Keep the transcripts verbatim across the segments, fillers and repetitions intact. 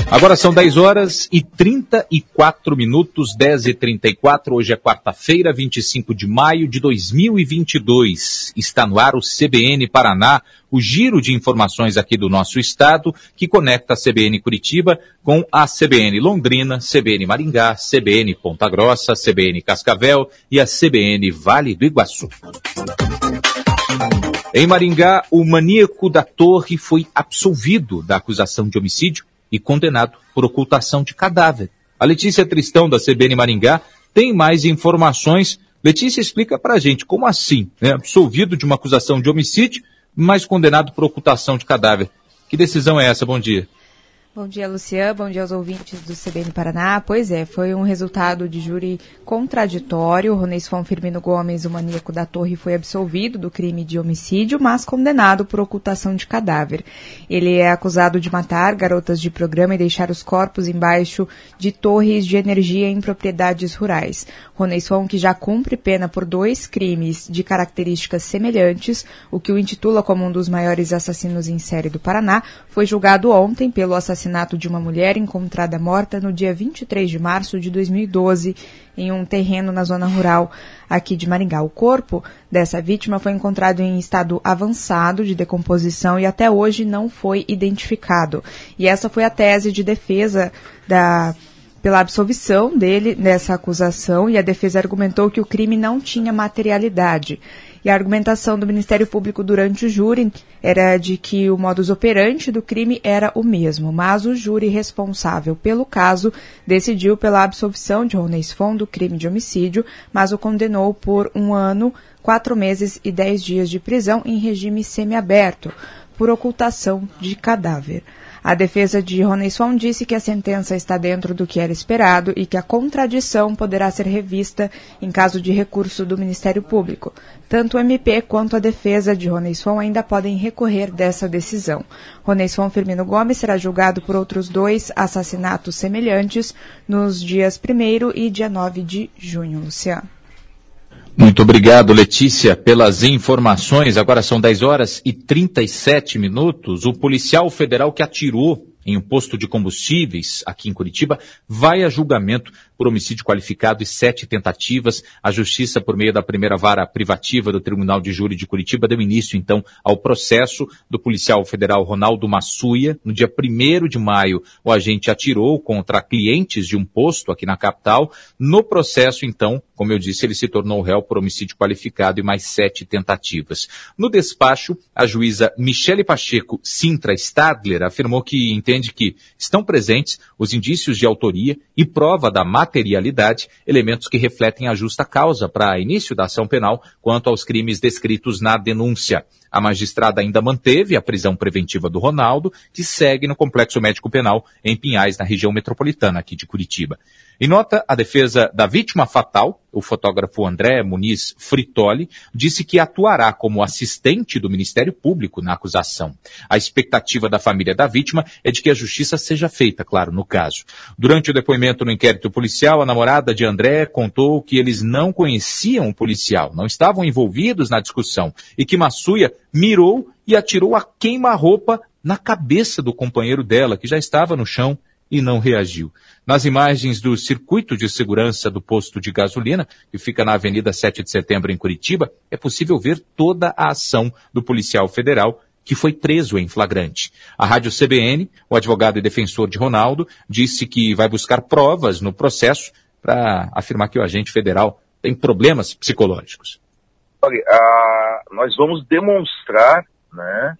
Agora são dez horas e trinta e quatro minutos, dez e trinta e quatro. Hoje é quarta-feira, vinte e cinco de maio de dois mil e vinte e dois. Está no ar o C B N Paraná, o giro de informações aqui do nosso estado, que conecta a C B N Curitiba com a C B N Londrina, C B N Maringá, C B N Ponta Grossa, C B N Cascavel e a C B N Vale do Iguaçu. Em Maringá, o maníaco da torre foi absolvido da acusação de homicídio e condenado por ocultação de cadáver. A Letícia Tristão, da C B N Maringá, tem mais informações. Letícia, explica pra gente, como assim, né? Absolvido de uma acusação de homicídio, mas condenado por ocultação de cadáver. Que decisão é essa? Bom dia. Bom dia, Luciano. Bom dia aos ouvintes do C B N Paraná. Pois é, foi um resultado de júri contraditório. Roneisfon Firmino Gomes, o maníaco da torre, foi absolvido do crime de homicídio, mas condenado por ocultação de cadáver. Ele é acusado de matar garotas de programa e deixar os corpos embaixo de torres de energia em propriedades rurais. Roneisfon, que já cumpre pena por dois crimes de características semelhantes, o que o intitula como um dos maiores assassinos em série do Paraná, foi julgado ontem pelo assassinato de uma mulher encontrada morta no dia vinte e três de março de dois mil e doze em um terreno na zona rural aqui de Maringá. O corpo dessa vítima foi encontrado em estado avançado de decomposição e até hoje não foi identificado. E essa foi a tese de defesa da pela absolvição dele nessa acusação, e a defesa argumentou que o crime não tinha materialidade. E a argumentação do Ministério Público durante o júri era de que o modus operandi do crime era o mesmo, mas o júri responsável pelo caso decidiu pela absolvição de Roneisfon do crime de homicídio, mas o condenou por um ano, quatro meses e dez dias de prisão em regime semiaberto, por ocultação de cadáver. A defesa de Roneisfon disse que a sentença está dentro do que era esperado e que a contradição poderá ser revista em caso de recurso do Ministério Público. Tanto o M P quanto a defesa de Roneisfon ainda podem recorrer dessa decisão. Roneisfon Firmino Gomes será julgado por outros dois assassinatos semelhantes nos dias primeiro e dia nove de junho. Luciano. Muito obrigado, Letícia, pelas informações. Agora são dez horas e trinta e sete minutos. O policial federal que atirou em um posto de combustíveis aqui em Curitiba vai a julgamento por homicídio qualificado e sete tentativas. A Justiça, por meio da primeira vara privativa do Tribunal de Júri de Curitiba, deu início, então, ao processo do policial federal Ronaldo Massuia. No dia primeiro de maio, o agente atirou contra clientes de um posto aqui na capital. No processo, então, como eu disse, ele se tornou réu por homicídio qualificado e mais sete tentativas. No despacho, a juíza Michele Pacheco Sintra Stadler afirmou que entende que estão presentes os indícios de autoria e prova da materialidade, elementos que refletem a justa causa para início da ação penal quanto aos crimes descritos na denúncia. A magistrada ainda manteve a prisão preventiva do Ronaldo, que segue no Complexo Médico Penal em Pinhais, na região metropolitana aqui de Curitiba. Em nota, a defesa da vítima fatal, o fotógrafo André Muniz Fritoli, disse que atuará como assistente do Ministério Público na acusação. A expectativa da família da vítima é de que a justiça seja feita, claro, no caso. Durante o depoimento no inquérito policial, a namorada de André contou que eles não conheciam o policial, não estavam envolvidos na discussão e que Massuia mirou e atirou a queima-roupa na cabeça do companheiro dela, que já estava no chão e não reagiu. Nas imagens do circuito de segurança do posto de gasolina, que fica na Avenida sete de Setembro, em Curitiba, é possível ver toda a ação do policial federal, que foi preso em flagrante. A Rádio C B N, o advogado e defensor de Ronaldo, disse que vai buscar provas no processo para afirmar que o agente federal tem problemas psicológicos. Olha, a, nós vamos demonstrar, né,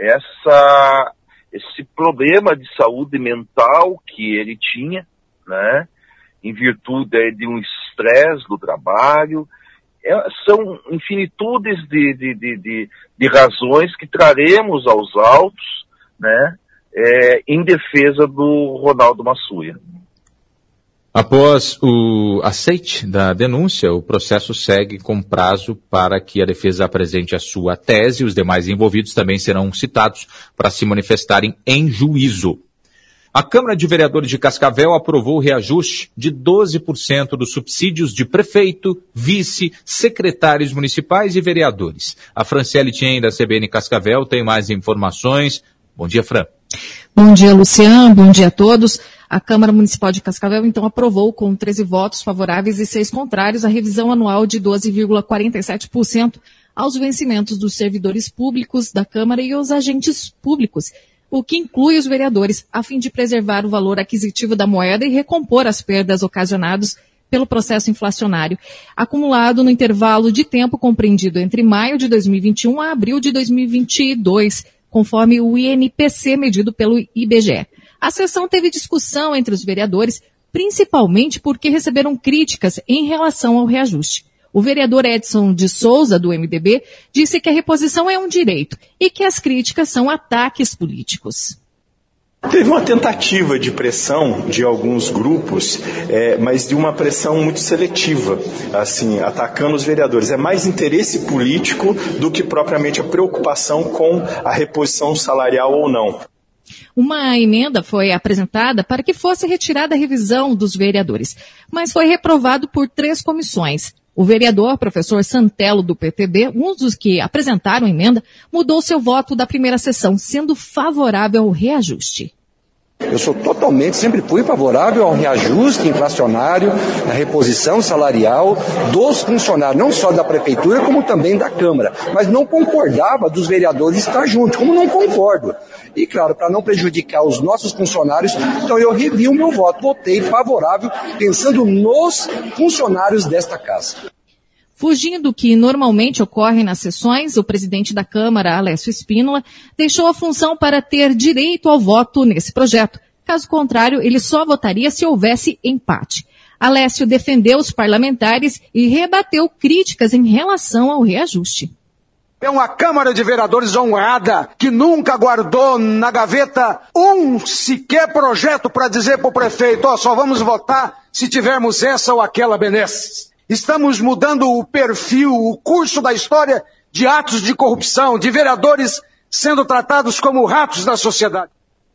essa... esse problema de saúde mental que ele tinha, né, em virtude aí de um estresse do trabalho. É, são infinitudes de, de, de, de, de razões que traremos aos autos, né, é, em defesa do Ronaldo Massuia. Após o aceite da denúncia, o processo segue com prazo para que a defesa apresente a sua tese. Os demais envolvidos também serão citados para se manifestarem em juízo. A Câmara de Vereadores de Cascavel aprovou o reajuste de doze por cento dos subsídios de prefeito, vice, secretários municipais e vereadores. A Franciele Tien, da C B N Cascavel, tem mais informações. Bom dia, Fran. Bom dia, Luciano. Bom dia a todos. A Câmara Municipal de Cascavel, então, aprovou com treze votos favoráveis e seis contrários a revisão anual de doze vírgula quarenta e sete por cento aos vencimentos dos servidores públicos da Câmara e os agentes públicos, o que inclui os vereadores, a fim de preservar o valor aquisitivo da moeda e recompor as perdas ocasionadas pelo processo inflacionário, acumulado no intervalo de tempo compreendido entre maio de dois mil e vinte e um a abril de dois mil e vinte e dois, conforme o I N P C medido pelo I B G E. A sessão teve discussão entre os vereadores, principalmente porque receberam críticas em relação ao reajuste. O vereador Edson de Souza, do M D B, disse que a reposição é um direito e que as críticas são ataques políticos. Teve uma tentativa de pressão de alguns grupos, é, mas de uma pressão muito seletiva, assim, atacando os vereadores. É mais interesse político do que propriamente a preocupação com a reposição salarial ou não. Uma emenda foi apresentada para que fosse retirada a revisão dos vereadores, mas foi reprovado por três comissões. O vereador, professor Santelo, do P T B, um dos que apresentaram a emenda, mudou seu voto da primeira sessão, sendo favorável ao reajuste. Eu sou totalmente, sempre fui favorável ao reajuste inflacionário, à reposição salarial dos funcionários, não só da Prefeitura, como também da Câmara. Mas não concordava dos vereadores estar juntos, como não concordo. E, claro, para não prejudicar os nossos funcionários, então eu revi o meu voto, votei favorável, pensando nos funcionários desta casa. Fugindo do que normalmente ocorre nas sessões, o presidente da Câmara, Alessio Spínola, deixou a função para ter direito ao voto nesse projeto. Caso contrário, ele só votaria se houvesse empate. Alessio defendeu os parlamentares e rebateu críticas em relação ao reajuste. É uma Câmara de Vereadores honrada, que nunca guardou na gaveta um sequer projeto para dizer para o prefeito, ó, só vamos votar se tivermos essa ou aquela benesse. Estamos mudando o perfil, o curso da história de atos de corrupção, de vereadores sendo tratados como ratos da sociedade.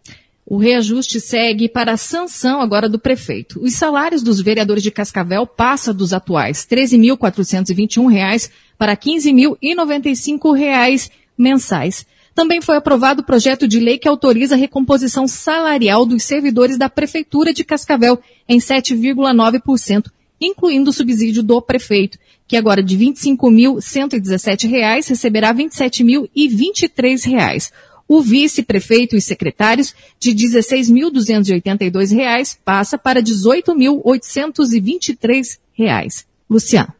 O reajuste segue para a sanção agora do prefeito. Os salários dos vereadores de Cascavel passam dos atuais treze mil quatrocentos e vinte e um reais para quinze mil e noventa e cinco reais mensais. Também foi aprovado o projeto de lei que autoriza a recomposição salarial dos servidores da Prefeitura de Cascavel em sete vírgula nove por cento. Incluindo o subsídio do prefeito, que agora de vinte e cinco mil cento e dezessete reais receberá vinte e sete mil e vinte e três reais. O vice-prefeito e secretários de dezesseis mil duzentos e oitenta e dois reais passa para dezoito mil oitocentos e vinte e três reais. Luciano.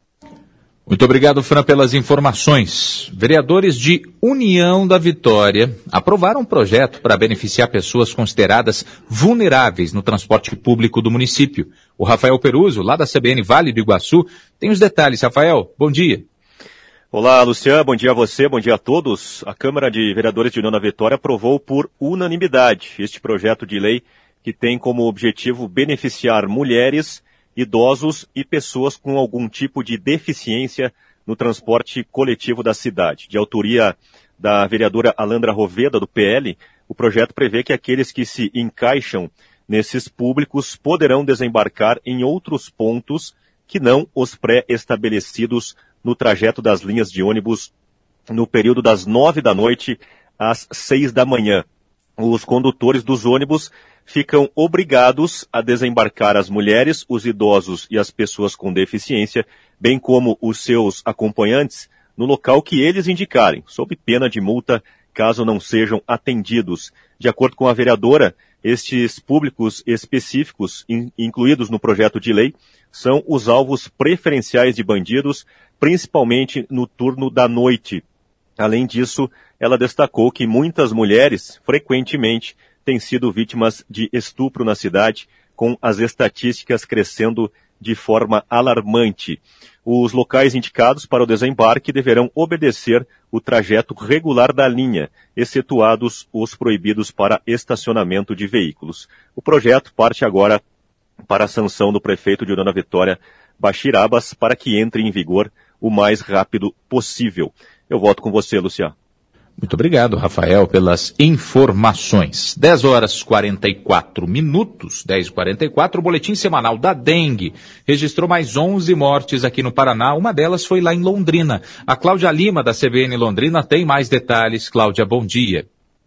Muito obrigado, Fran, pelas informações. Vereadores de União da Vitória aprovaram um projeto para beneficiar pessoas consideradas vulneráveis no transporte público do município. O Rafael Peruso, lá da C B N Vale do Iguaçu, tem os detalhes. Rafael, bom dia. Olá, Luciano, bom dia a você, bom dia a todos. A Câmara de Vereadores de União da Vitória aprovou por unanimidade este projeto de lei que tem como objetivo beneficiar mulheres, idosos e pessoas com algum tipo de deficiência no transporte coletivo da cidade. De autoria da vereadora Alandra Roveda, do P L, o projeto prevê que aqueles que se encaixam nesses públicos poderão desembarcar em outros pontos que não os pré-estabelecidos no trajeto das linhas de ônibus no período das nove da noite às seis da manhã. Os condutores dos ônibus ficam obrigados a desembarcar as mulheres, os idosos e as pessoas com deficiência, bem como os seus acompanhantes, no local que eles indicarem, sob pena de multa caso não sejam atendidos. De acordo com a vereadora, estes públicos específicos, in, incluídos no projeto de lei, são os alvos preferenciais de bandidos, principalmente no turno da noite. Além disso, ela destacou que muitas mulheres, frequentemente, têm sido vítimas de estupro na cidade, com as estatísticas crescendo de forma alarmante. Os locais indicados para o desembarque deverão obedecer o trajeto regular da linha, excetuados os proibidos para estacionamento de veículos. O projeto parte agora para a sanção do prefeito de União da Vitória, Bachir Abbas, para que entre em vigor o mais rápido possível. Eu volto com você, Luciano. Muito obrigado, Rafael, pelas informações. dez horas e quarenta e quatro minutos, dez e quarenta e quatro, o boletim semanal da dengue registrou mais onze mortes aqui no Paraná, uma delas foi lá em Londrina. A Cláudia Lima, da C B N Londrina, tem mais detalhes. Cláudia, bom dia.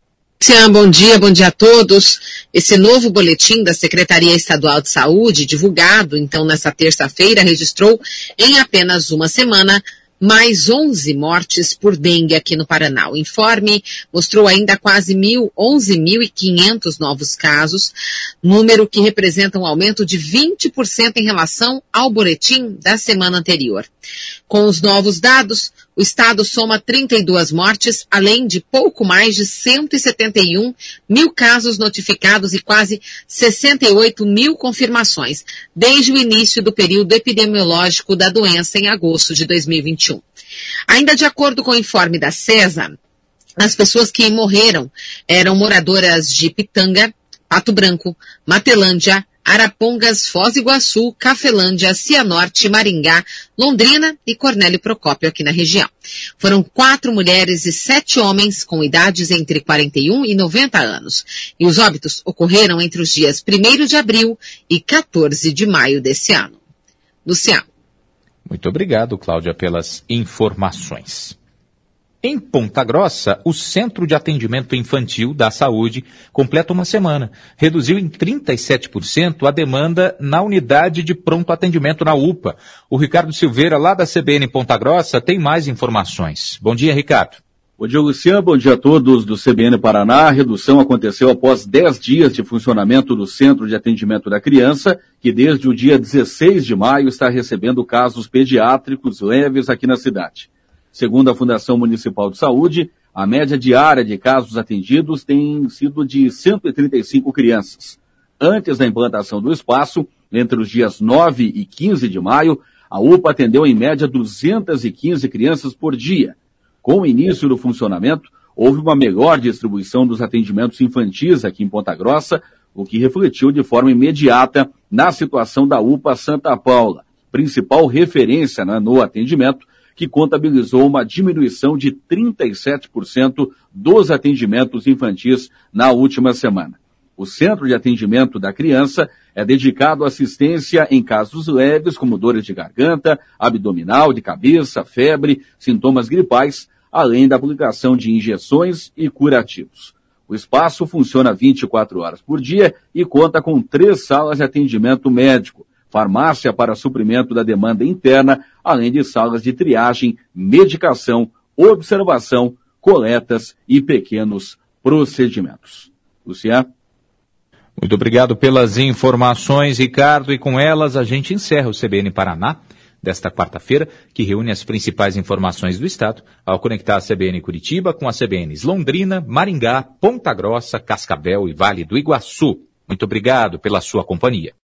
Luciano, bom dia, bom dia a todos. Esse novo boletim da Secretaria Estadual de Saúde, divulgado então nessa terça-feira, registrou em apenas uma semana mais onze mortes por dengue aqui no Paraná. O informe mostrou ainda quase mil, onze mil e quinhentos novos casos, número que representa um aumento de vinte por cento em relação ao boletim da semana anterior. Com os novos dados, o estado soma trinta e duas mortes, além de pouco mais de cento e setenta e um mil casos notificados e quase sessenta e oito mil confirmações, desde o início do período epidemiológico da doença em agosto de dois mil e vinte e um. Ainda de acordo com o informe da CESA, as pessoas que morreram eram moradoras de Pitanga, Pato Branco, Matelândia, Arapongas, Foz do Iguaçu, Cafelândia, Cianorte, Maringá, Londrina e Cornélio Procópio aqui na região. Foram quatro mulheres e sete homens com idades entre quarenta e um e noventa anos. E os óbitos ocorreram entre os dias primeiro de abril e quatorze de maio desse ano. Luciano. Muito obrigado, Cláudia, pelas informações. Em Ponta Grossa, o Centro de Atendimento Infantil da Saúde completa uma semana. Reduziu em trinta e sete por cento a demanda na unidade de pronto atendimento na U P A. O Ricardo Silveira, lá da C B N Ponta Grossa, tem mais informações. Bom dia, Ricardo. Bom dia, Luciano. Bom dia a todos do C B N Paraná. A redução aconteceu após dez dias de funcionamento do Centro de Atendimento da Criança, que desde o dia dezesseis de maio está recebendo casos pediátricos leves aqui na cidade. Segundo a Fundação Municipal de Saúde, a média diária de casos atendidos tem sido de cento e trinta e cinco crianças. Antes da implantação do espaço, entre os dias nove e quinze de maio, a U P A atendeu em média duzentas e quinze crianças por dia. Com o início do funcionamento, houve uma melhor distribuição dos atendimentos infantis aqui em Ponta Grossa, o que refletiu de forma imediata na situação da U P A Santa Paula, principal referência, né, no atendimento, que contabilizou uma diminuição de trinta e sete por cento dos atendimentos infantis na última semana. O Centro de Atendimento da Criança é dedicado à assistência em casos leves, como dores de garganta, abdominal, de cabeça, febre, sintomas gripais, além da aplicação de injeções e curativos. O espaço funciona vinte e quatro horas por dia e conta com três salas de atendimento médico, farmácia para suprimento da demanda interna, além de salas de triagem, medicação, observação, coletas e pequenos procedimentos. Luciano? Muito obrigado pelas informações, Ricardo, e com elas a gente encerra o C B N Paraná desta quarta-feira, que reúne as principais informações do Estado, ao conectar a C B N Curitiba com as C B Ns Londrina, Maringá, Ponta Grossa, Cascavel e Vale do Iguaçu. Muito obrigado pela sua companhia.